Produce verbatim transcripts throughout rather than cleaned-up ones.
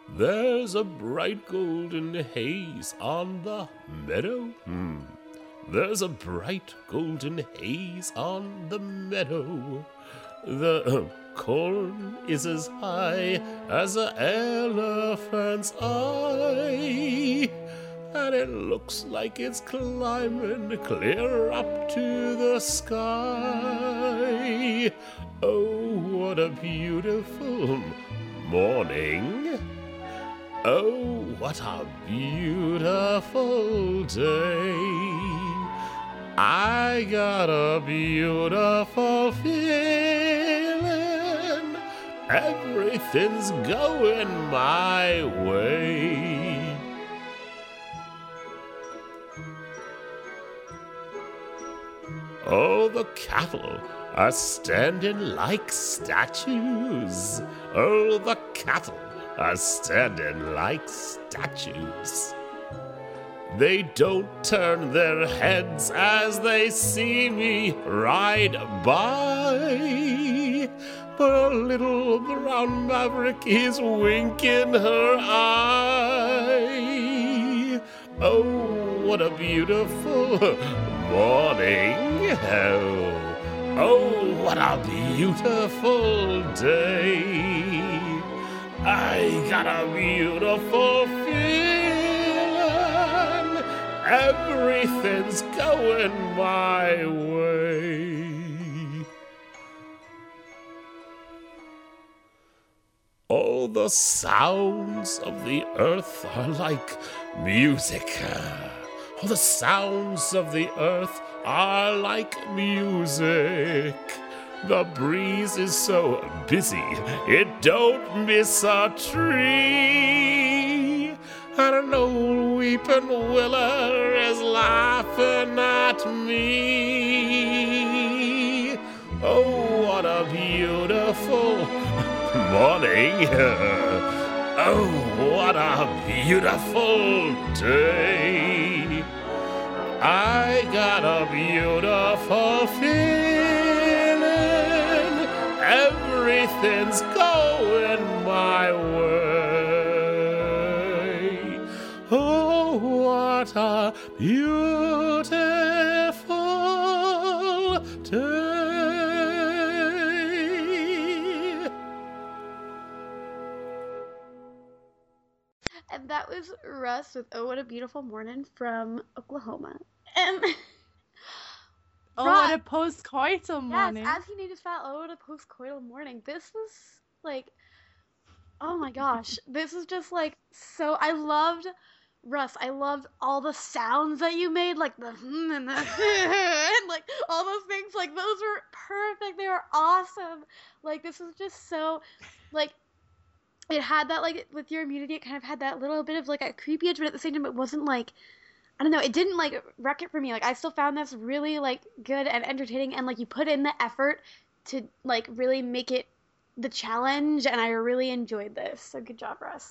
There's a bright golden haze on the meadow. Hmm. There's a bright golden haze on the meadow. The uh, corn is as high as an elephant's eye, and it looks like it's climbing clear up to the sky. Oh, what a beautiful morning. Oh, what a beautiful day. I got a beautiful feeling. Everything's going my way. Oh, the cattle are standing like statues. Oh, the cattle are standing like statues. They don't turn their heads as they see me ride by, but a little brown maverick is winking her eye. Oh, what a beautiful morning. Oh, oh, what a beautiful day. I got a beautiful feeling. Everything's going my way. All the sounds of the earth are like music. All the sounds of the earth are like music. The breeze is so busy, it don't miss a tree. And an old weeping willow is laughing at me. Oh, what a beautiful morning. Oh, what a beautiful day. I got a beautiful feeling. Everything's going my way. Oh, what a beautiful day. And that was Russ with Oh, What a Beautiful Morning from Oklahoma. And oh, what a post-coital morning. Yes, as he named his file, oh, what a post-coital morning. This was, like, oh my gosh. This is just, like, so, I loved... Russ, I loved all the sounds that you made, like the hmm and the and like all those things, like those were perfect. They were awesome. Like this was just so, like, it had that, like, with your immunity, it kind of had that little bit of like a creepy edge, but at the same time, it wasn't like, I don't know, it didn't like wreck it for me. Like I still found this really like good and entertaining, and like you put in the effort to like really make it the challenge, and I really enjoyed this. So good job, Russ.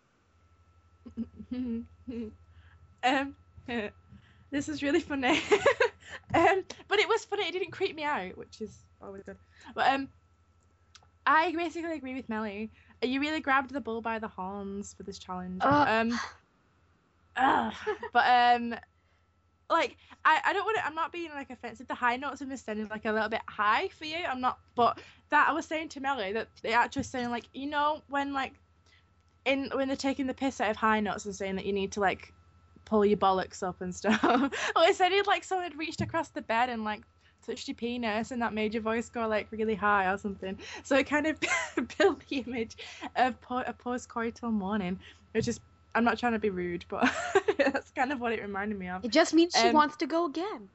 um, this is really funny. um, but it was funny. It didn't creep me out, which is always good. But um, I basically agree with Melly. You really grabbed the bull by the horns for this challenge. Ugh. Um, uh, but um, like I, I don't want to. I'm not being like offensive. The high notes in this sounded like a little bit high for you. I'm not. But that I was saying to Melly that they actually saying like, you know, when like. In when they're taking the piss out of high notes and saying that you need to like pull your bollocks up and stuff. Well, it sounded like someone had reached across the bed and like touched your penis, and that made your voice go like really high or something. So it kind of built the image of po- a post-coital morning, which is, I'm not trying to be rude, but that's kind of what it reminded me of. It just means she um, wants to go again.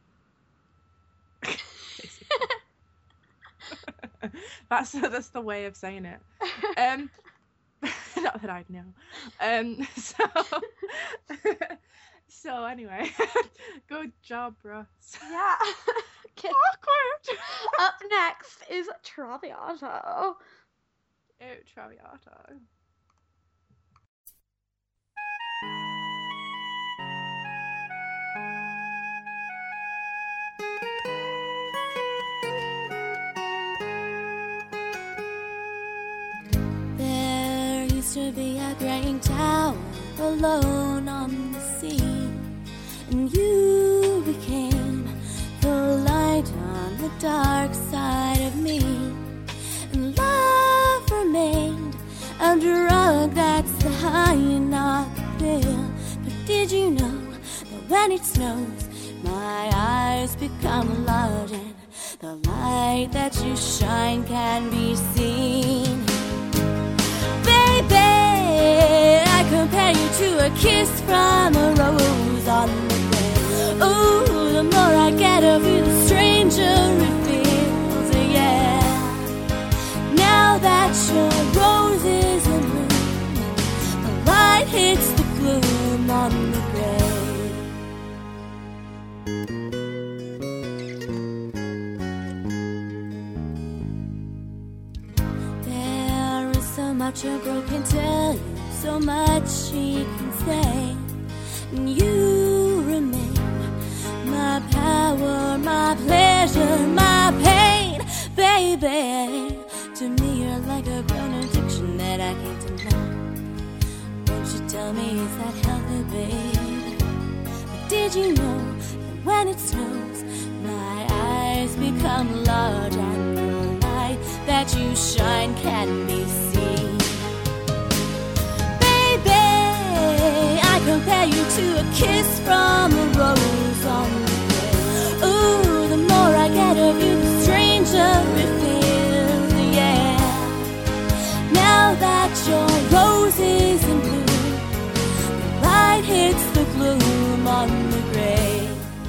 that's that's the way of saying it. Um. Not that I'd know. Um, so, so anyway, good job, Russ. Yeah. Okay. Awkward. Up next is Traviata. Oh, Traviata. There used to to be a great tower alone on the sea. And you became the light on the dark side of me. And love remained a drug that's the high and not the pill. But did you know that when it snows, my eyes become large and the light that you shine can be seen? Baby, I compare you to a kiss from a rose on the grave. Ooh, the more I get of you, the stranger it feels, yeah. Now that your rose is in bloom, the light hits the gloom on the grave. Much a girl can tell you, so much she can say, and you remain my power, my pleasure, my pain, baby. To me you're like a grown addiction that I can't deny. Won't you tell me, is that healthy, babe? But did you know that when it snows, my eyes become large and the light that you shine can be seen? I compare you to a kiss from a rose on the grave. Ooh, the more I get of you, the stranger it feels, yeah. Now that your rose is in bloom, the light hits the gloom on the grave.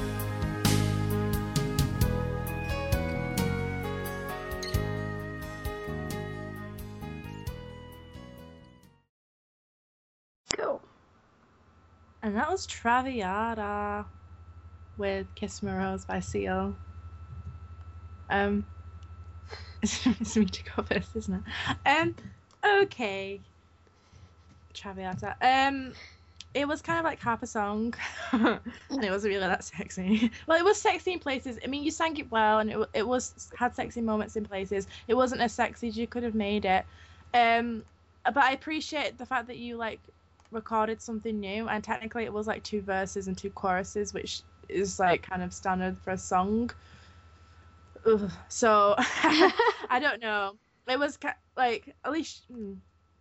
Go. And that was Traviata with Kiss My Rose by Seal. Um, it's me to go first, isn't it? Um, okay. Traviata. Um, it was kind of like half a song, and it wasn't really that sexy. Well, it was sexy in places. I mean, you sang it well, and it it was had sexy moments in places. It wasn't as sexy as you could have made it. Um, but I appreciate the fact that you like recorded something new, and technically it was like two verses and two choruses, which is like kind of standard for a song. Ugh. So I don't know, it was ca- like at least mm,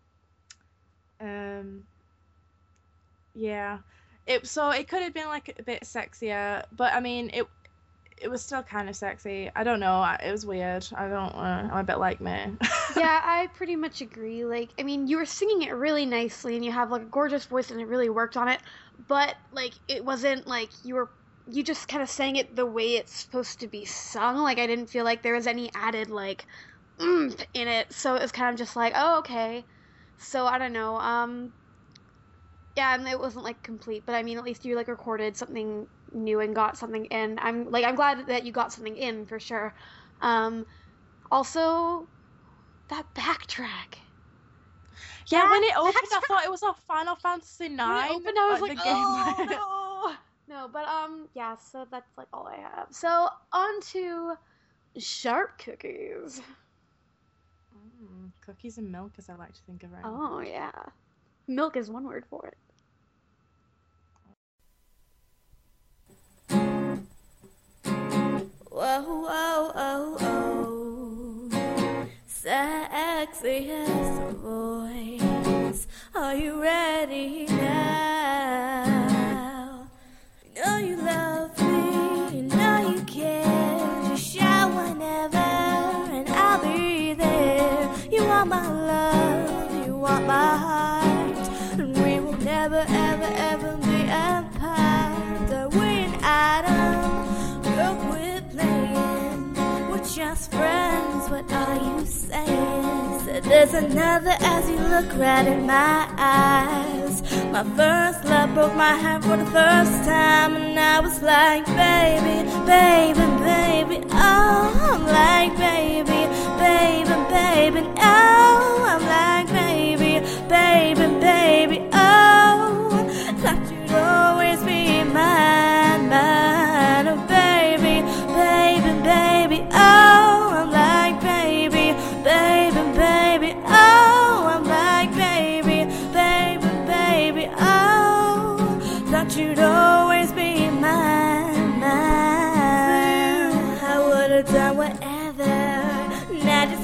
um yeah it so it could have been like a bit sexier, but I mean it it was still kind of sexy. I don't know, it was weird. I don't uh, I'm a bit like me. Yeah, I pretty much agree. Like, I mean, you were singing it really nicely, and you have like a gorgeous voice, and it really worked on it. But like, it wasn't like you were you just kind of sang it the way it's supposed to be sung. Like, I didn't feel like there was any added like oomph in it. So it was kind of just like, oh, okay. So I don't know. Um, yeah, and it wasn't like complete, but I mean, at least you like recorded something new and got something in. I'm like, I'm glad that you got something in for sure. Um, also. That backtrack. Yeah, that when it opened, backtrack. I thought it was off Final Fantasy nine. When it opened, I was like, the oh game. no. No, but um, yeah. So that's like all I have. So on to sharp cookies. Mm, cookies and milk, as I like to think of right now. Oh yeah, milk is one word for it. Whoa, whoa, oh, oh. Sexiest voice. Are you ready now? You know you love me, you know you care. Just shout whenever, and I'll be there. You want my love, you want my heart, and we will never, ever, ever be apart. That we and Adam, look, we're playing, we're just friends. What are you saying? Said there's another as you look right in my eyes. My first love broke my heart for the first time, and I was like, baby, baby, baby, oh, I'm like, baby, baby, baby, oh, I'm like, baby, baby, baby, oh, thought you'd always be mine, mine, oh, baby, baby, baby, oh, I'm like, baby, baby, baby, oh, I'm like, baby,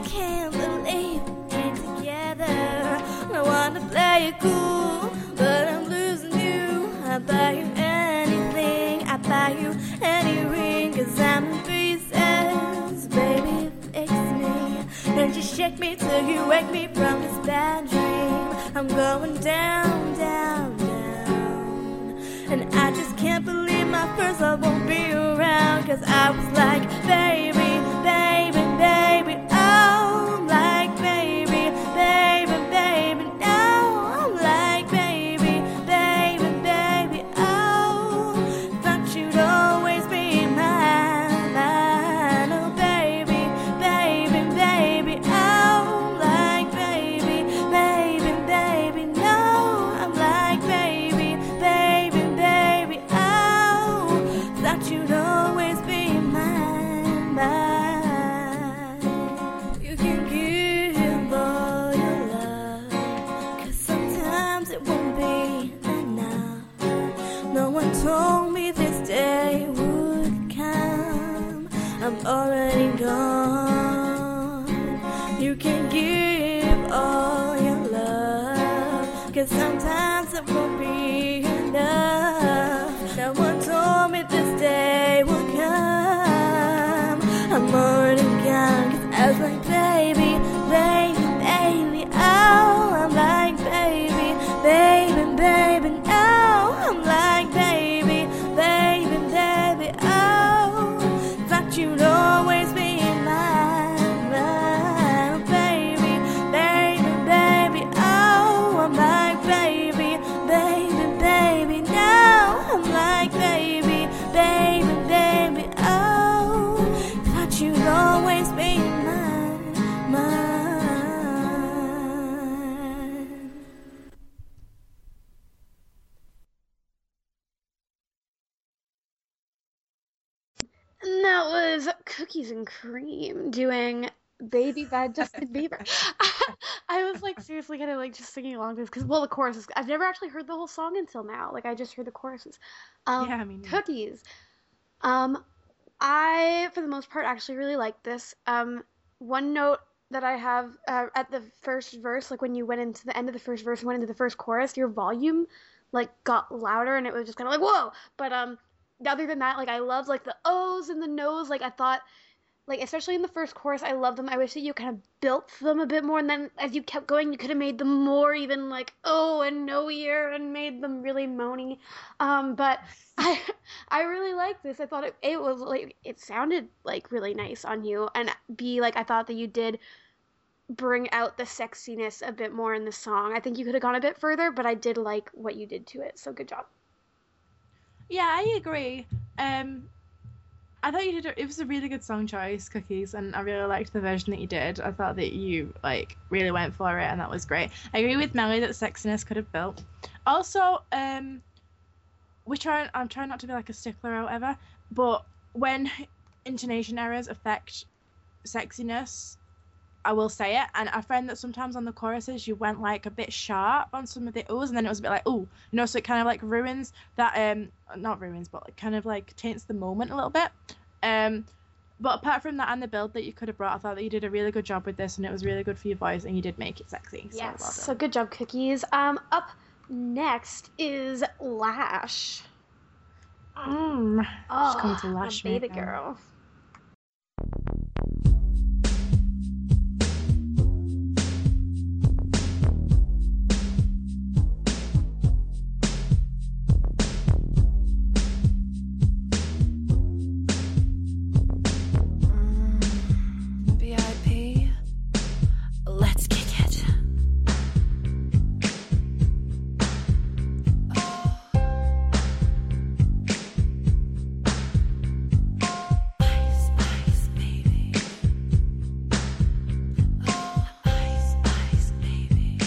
can't believe we're together. I wanna play it cool, but I'm losing you. I buy you anything, I buy you any ring, cause I'm in pieces, baby, fix me. Then you shake me till you wake me from this bad dream. I'm going down, down, down, and I just can't believe my first love won't be around, cause I was like, baby, baby, baby, oh, I'm like, baby, baby, baby, no, I'm like, baby, baby, baby, oh, thought you'd always be mine, mine, oh, baby, baby, baby, oh, I'm like, baby, baby, baby, no, I'm like, baby, baby, baby, oh, thought you'd always be mine, mine. You can give all your love, cause sometimes it won't be enough. No one told me this day would come. I'm already gone. You can give all your love, cause sometimes it won't be enough. No one told me this day would come. I'm already gone, cause I was like, baby, baby, baby, oh, I'm like, baby, baby, baby, no, I'm like, baby, baby, baby, oh, thought you'd always be mine, mine, baby, baby, baby, oh, I'm like, baby, baby, baby, no, I'm like, baby, baby, baby, oh, thought you'd always be mine, mine. And that was Cookies and Cream doing Baby by Justin Bieber. I was like seriously kind of like just singing along to this because, well, the choruses. I've never actually heard the whole song until now. Like I just heard the choruses. Um, Yeah, I mean, Cookies. Um, I for the most part actually really like this. Um, one note that I have uh, at the first verse, like when you went into the end of the first verse and went into the first chorus, your volume like got louder and it was just kind of like whoa. But um, other than that, like I loved like the O's and the no's. Like I thought. Like, especially in the first chorus, I love them. I wish that you kind of built them a bit more, and then as you kept going, you could have made them more even, like, oh, and no-ear, and made them really moany. Um, but I I really liked this. I thought it, it was, like, it sounded, like, really nice on you, and B, like, I thought that you did bring out the sexiness a bit more in the song. I think you could have gone a bit further, but I did like what you did to it, so good job. Yeah, I agree. Um... I thought you did. A, it was a really good song choice, Cookies, and I really liked the version that you did. I thought that you like really went for it, and that was great. I agree with Melly that sexiness could have built. Also, um, we try. I'm trying not to be like a stickler or whatever, but when intonation errors affect sexiness, I will say it. And I find that sometimes on the choruses you went like a bit sharp on some of the O's, and then it was a bit like ooh, you know, so it kind of like ruins that. Um, not ruins, but it kind of like taints the moment a little bit. Um, but apart from that and the build that you could have brought, I thought that you did a really good job with this, and it was really good for your voice, and you did make it sexy. So Yes, well so done. good job, Cookies. Um, up next is Lash. Mm. Oh, She's coming to lash my me baby now. girl. V I P, let's kick it. Ice, ice, baby. Ice, ice, baby.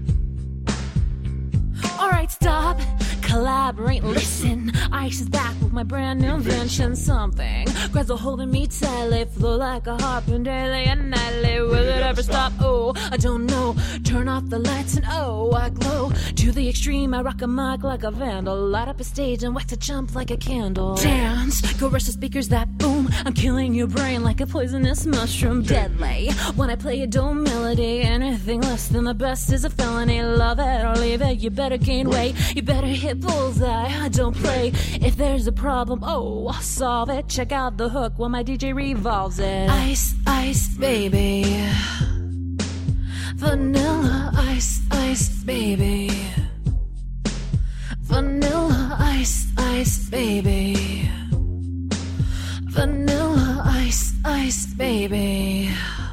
Alright, stop. Collaborate, listen. Ice is back with my brand new invention. Something grabs a hold of me tightly, flow like a harpoon daily and nightly. Will it ever stop? Oh, I don't know. Turn off the lights and oh, I glow to the extreme. I rock a mic like a vandal, light up a stage and wax a jump like a candle. Dance, caress the speakers that boom. I'm killing your brain like a poisonous mushroom, deadly. When I play a dull melody, anything less than the best is a felony. Love it or leave it, you better gain weight. You better hit bullseye, don't play. If there's a problem, oh, I'll solve it. Check out the hook while my D J revolves it. Ice, ice, baby. Vanilla ice, ice, baby. Vanilla ice, ice, baby. Vanilla ice, ice, baby.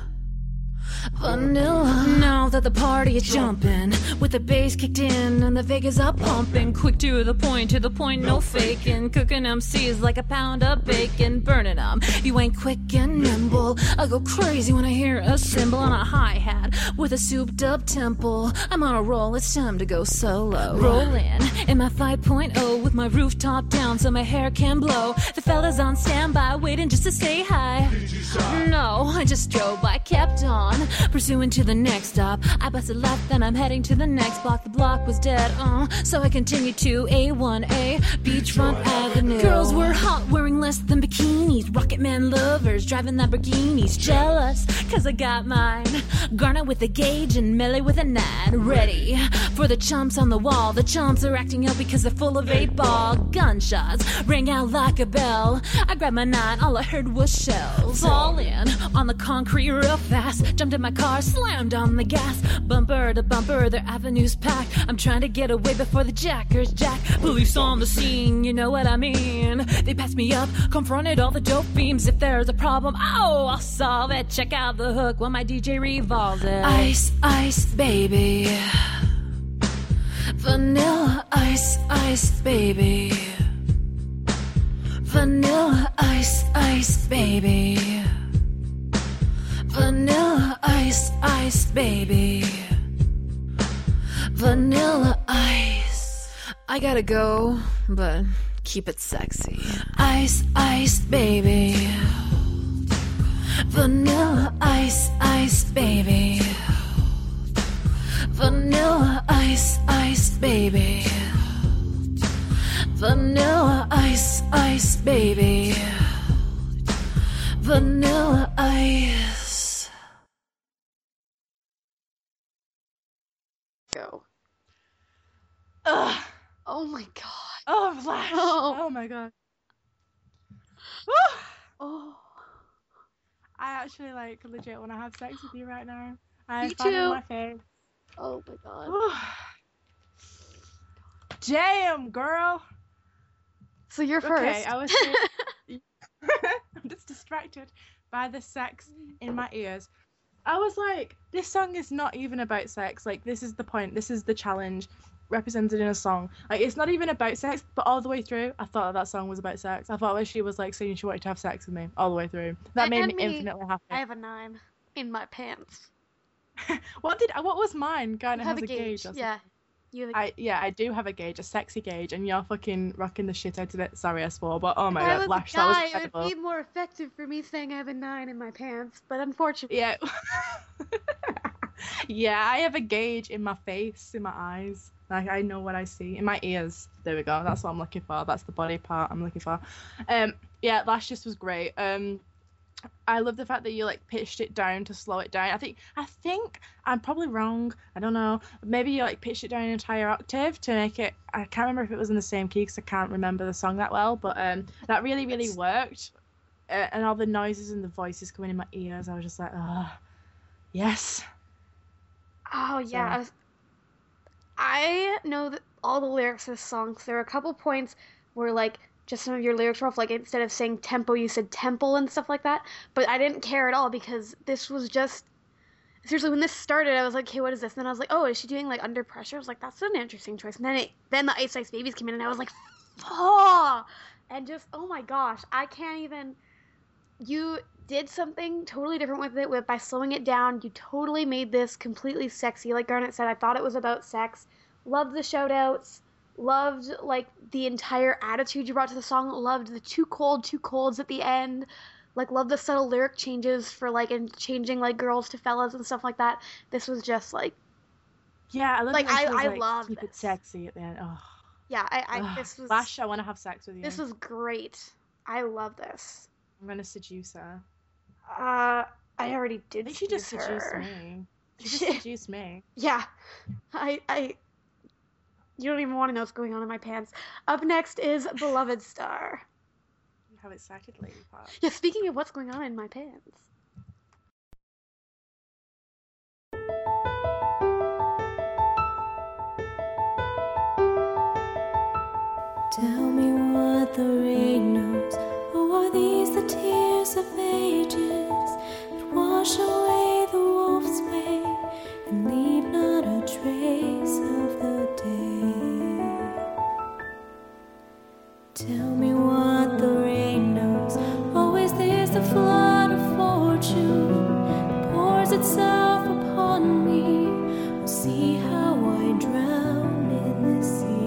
Vanilla. Now that the party is jumping, with the bass kicked in and the Vegas are pumping, quick to the point, to the point, no faking. Cooking M Cs like a pound of bacon, burning them. You ain't quick and nimble. I go crazy when I hear a cymbal on a hi-hat with a souped up tempo. I'm on a roll, it's time to go solo. Rolling in my five point oh with my rooftop down so my hair can blow. The fellas on standby waiting just to say hi. No, I just drove, I kept on pursuing to the next stop. I busted left, then I'm heading to the next block. The block was dead, uh, so I continued to A one A, Beachfront Avenue. Girls were hot, wearing less than bikinis. Rocket Man lovers, driving Lamborghinis. Jealous, cause I got mine. Garnet with a gauge and Melee with a nine. Ready for the chumps on the wall. The chumps are acting up because they're full of eight ball. Gunshots rang out like a bell. I grabbed my nine, all I heard was shells. Falling on the concrete real fast. Jumped in my car, slammed on the gas. Bumper to bumper, their avenues packed. I'm trying to get away before the jackers jack. Police on the scene, you know what I mean. They passed me up, confronted all the dope beams. If there's a problem, oh, I'll solve it. Check out the hook while my D J revolves it. Ice, ice, baby. Vanilla ice, ice, baby. Vanilla ice, ice, baby. Vanilla ice, ice, baby. Vanilla ice. I gotta go, but keep it sexy. Ice, ice, baby. Vanilla ice, ice, baby. Vanilla ice, ice, baby. Vanilla ice, ice, baby. Vanilla ice. Go. Ugh. Oh my god. Oh, Flash. Oh. Oh my god. Oh. I actually like legit want to have sex with you right now. I Me have fun too. in my face. Oh my god. Damn, girl. So you're first. Okay, I was saying, I'm just distracted by the sex in my ears. I was like, this song is not even about sex. Like, this is the point. This is the challenge represented in a song. Like, it's not even about sex, but all the way through, I thought that song was about sex. I thought that she was like saying she wanted to have sex with me all the way through. That And- made and me me. infinitely happy. I have a nine in my pants. What did? What was mine? Guy You has have a a gauge. gauge. or something. Yeah. You have a I yeah, I do have a gauge, a sexy gauge, and you're fucking rocking the shit out of it. Sorry, I swore, but oh my If I god, was Lash, a that was guy, it incredible. would be more effective for me saying I have a nine in my pants, but unfortunately, Yeah. Yeah, I have a gauge in my face, in my eyes. Like, I know what I see. In my ears. There we go. That's what I'm looking for. That's the body part I'm looking for. Um, yeah, Lash just was great. Um, I love the fact that you like pitched it down to slow it down. I think I think I'm probably wrong. I don't know. Maybe you like pitched it down an entire octave to make it. I can't remember if it was in the same key because I can't remember the song that well. But um, that really really worked. Uh, and all the noises and the voices coming in my ears, I was just like, oh, yes. oh yeah, So- I, was, I know that all the lyrics of this song. So there were a couple points where like just some of your lyrics were off. Like instead of saying tempo, you said temple and stuff like that. But I didn't care at all because this was just seriously when this started. I was like, okay, what is this? And then I was like, oh, is she doing like Under Pressure? I was like, that's an interesting choice. And then it then the Ice Ice Babies came in, and I was like, oh, and just oh my gosh, I can't even. You did something totally different with it with by slowing it down. You totally made this completely sexy. Like Garnet said, I thought it was about sex. Loved the shout outs. Loved like the entire attitude you brought to the song. Loved the too cold, too colds at the end. Like loved the subtle lyric changes for like and changing like girls to fellas and stuff like that. This was just like Yeah, I love Like, it when she I- was, I like, love keep it this. sexy at the end. Oh, yeah, I, I Ugh, this was Lash, I want to have sex with you. this was great. I love this. I'm gonna seduce her. Uh, I already I did think she just seduce seduced her. me. She just seduced me. Yeah, I, I. You don't even want to know what's going on in my pants. Up next is Beloved Star. How excited lady part. Yeah, speaking of what's going on in my pants. Tell me what the rain knows, or are these the tears of ages that wash away the wolf's way and leave not a trace of the day? Tell me what the rain knows, or is this the flood of fortune that pours itself upon me? Oh, see how I drown in the sea.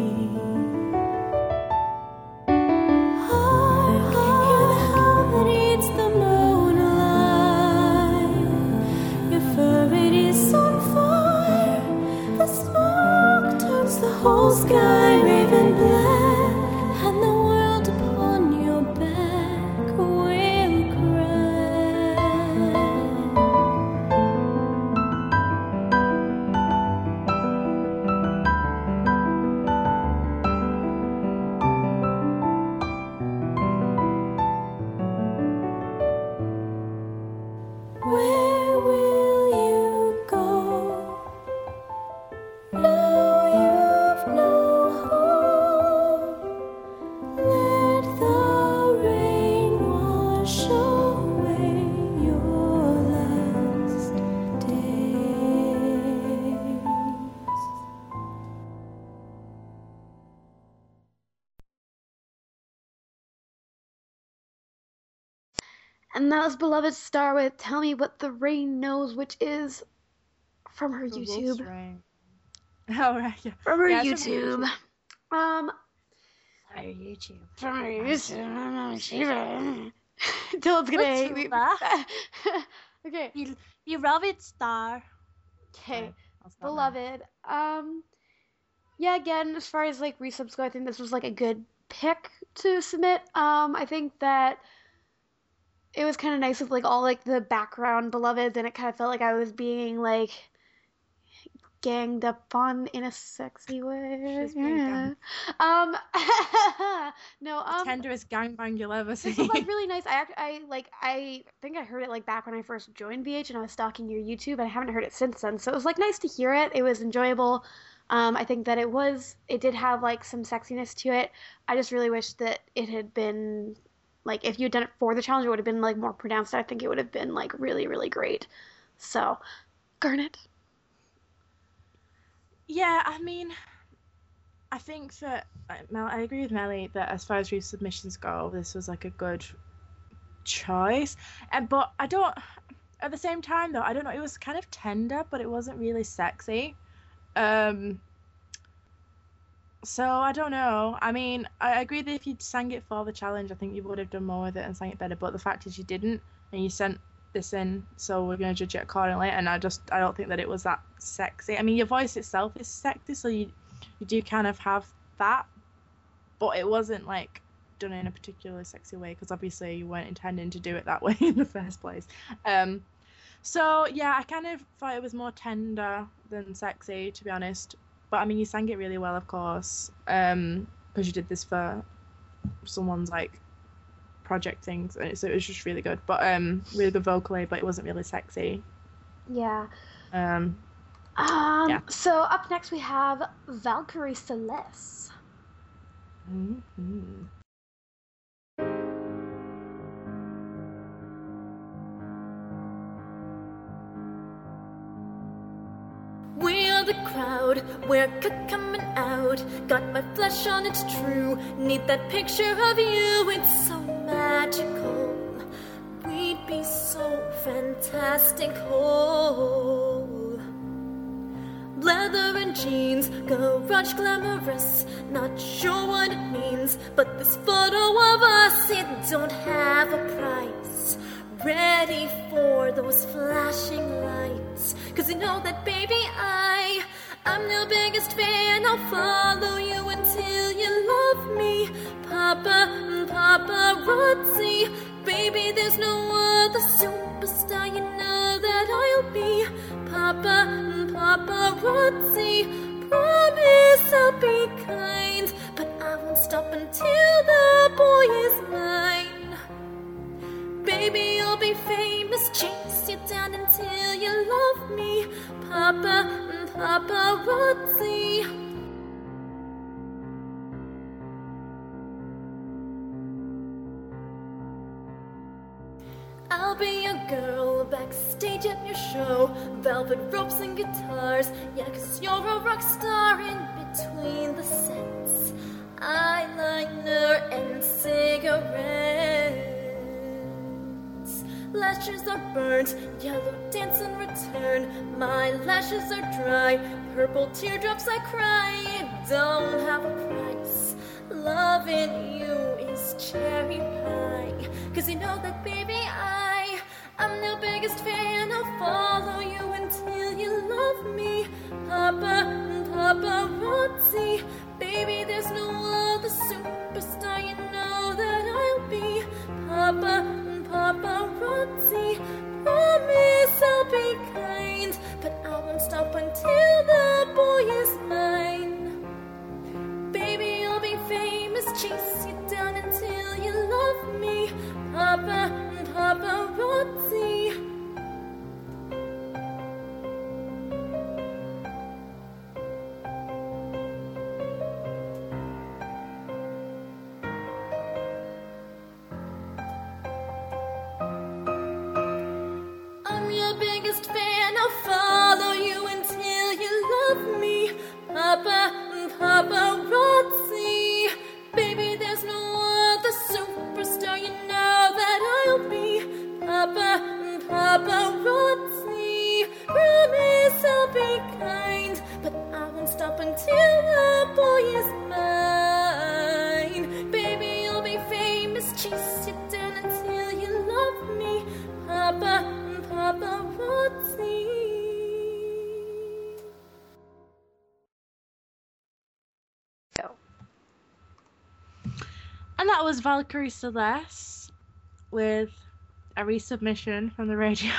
Whole sky raven black, and the world upon your back will cry. Where will you go? Now you've no hope. Let the rain wash away your last days. And that was Beloved Star with Tell Me What the Rain Knows, which is from her The wolf's YouTube. rain. Oh, right, yeah. From her Yeah, it's from her YouTube. Um, Her YouTube. from her YouTube. Dylan's gonna What's hate me. that? Okay. You, you love it, Star. Okay. I'll stop now. Beloved. Um, yeah, again, as far as like resubs go, I think this was like a good pick to submit. Um, I think that it was kind of nice with like all like the background beloveds, and it kind of felt like I was being like ganged up on in a sexy way. She's being Yeah. ganged. Um, no, The um, tenderest gangbang you'll ever see. this was like really nice. I act, I like I think I heard it like back when I first joined V H and I was stalking your YouTube, and I haven't heard it since then. So it was like nice to hear it. It was enjoyable. Um, I think that it was it did have like some sexiness to it. I just really wish that it had been like if you had done it for the challenge, it would have been like more pronounced. I think it would have been like really really great. So, Garnet. Yeah, I mean, I think that like, Mel, I agree with Melly that as far as resubmissions go, this was like a good choice. And but I don't. At the same time, though, I don't know. It was kind of tender, but it wasn't really sexy. Um. So I don't know. I mean, I agree that if you'd sang it for the challenge, I think you would have done more with it and sang it better. But the fact is, you didn't, and you sent this in, so we're going to judge it accordingly. And I just I don't think that it was that sexy. I mean, your voice itself is sexy, so you you do kind of have that, but it wasn't like done in a particularly sexy way because obviously you weren't intending to do it that way in the first place. Um, so yeah, I kind of thought it was more tender than sexy, to be honest. But I mean, you sang it really well, of course, um, because you did this for someone's like project things, and so it was just really good. But um, really good vocally, but it wasn't really sexy. Yeah. Um, Um. Yeah. So up next we have Valkyrie Celeste. mhm. We're the crowd, we're c- coming out. Got my flesh on, it's true. Need that picture of you, it's so magical. We'd be so fantastical. Leather and jeans, garage glamorous. Not sure what it means, but this photo of us, it don't have a price. Ready for those flashing lights, 'cause you know that baby I, I'm your biggest fan. I'll follow you until you love me. Papa, paparazzi, baby Baby, there's no other superstar, you know that I'll be Papa, paparazzi. Promise I'll be kind, but I won't stop until the boy is mine. Baby, you'll be famous, chase you down until you love me, Papa, paparazzi. I'll be your girl backstage at your show, velvet ropes and guitars, yeah, 'cause you're a rock star in between the sets, eyeliner and cigarettes. Lashes are burnt, yellow dance in return, my lashes are dry, purple teardrops I cry, it don't have a price, loving you is cherry pie, 'cause you know that baby I, I'm your biggest fan, I'll follow you until you love me, Papa, paparazzi. Baby, there's no other superstar, you know that I'll be Papa, paparazzi. Promise I'll be kind, but I won't stop until the boy is mine. Baby, you'll be famous, chase you down until you love me, Papa, paparazzi. I'm your biggest fan, I'll follow you until you love me, Papa, paparazzi. Baby, there's no other superstar, you know that I'll be Papa, paparazzi. Promise I'll be kind, but I won't stop until the boy is mine. Baby, you'll be famous, chase you down until you love me, Papa, paparazzi. Go. And that was Valkyrie Celeste with a resubmission from the radio,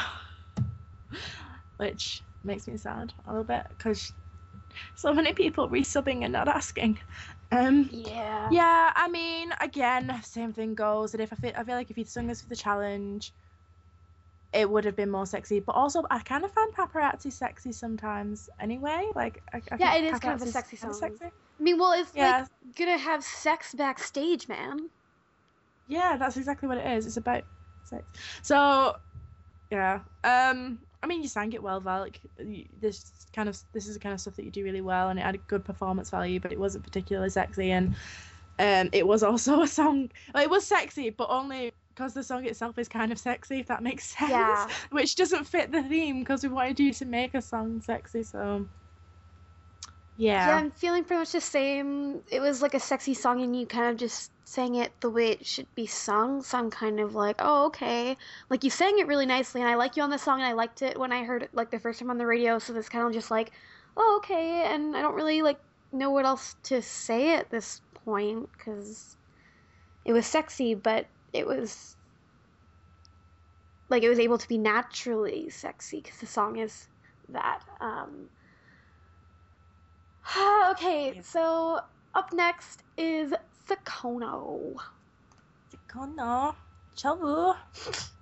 which makes me sad a little bit because so many people resubbing and not asking. Um, Yeah. yeah, I mean, again, same thing goes. That if I feel, I feel like if you'd sung this for the challenge, it would have been more sexy. But also, I kind of find paparazzi sexy sometimes. Anyway, like, I, I Yeah, think it is kind of a paparazzi's sexy kinda song. sexy. I mean, well, it's Yeah. like gonna have sex backstage, man. Yeah, that's exactly what it is. It's about sex. So, yeah. Um, I mean, you sang it well, Val. Like, you- this kind of this is the kind of stuff that you do really well, and it had a good performance value, but it wasn't particularly sexy. And um, it was also a song. Well, it was sexy, but only because the song itself is kind of sexy, if that makes sense. Yeah. Which doesn't fit the theme because we wanted you to make a song sexy. So, Yeah, yeah. I'm feeling pretty much the same. It was like a sexy song, and you kind of just sang it the way it should be sung. So I'm kind of like, oh, okay. Like, you sang it really nicely, and I like you on the song, and I liked it when I heard it like the first time on the radio. So it's kind of just like, oh, okay. And I don't really like know what else to say at this point because it was sexy, but it was like it was able to be naturally sexy because the song is that. Um, okay, Yeah. so up next is Sakono. Kono, Chavu.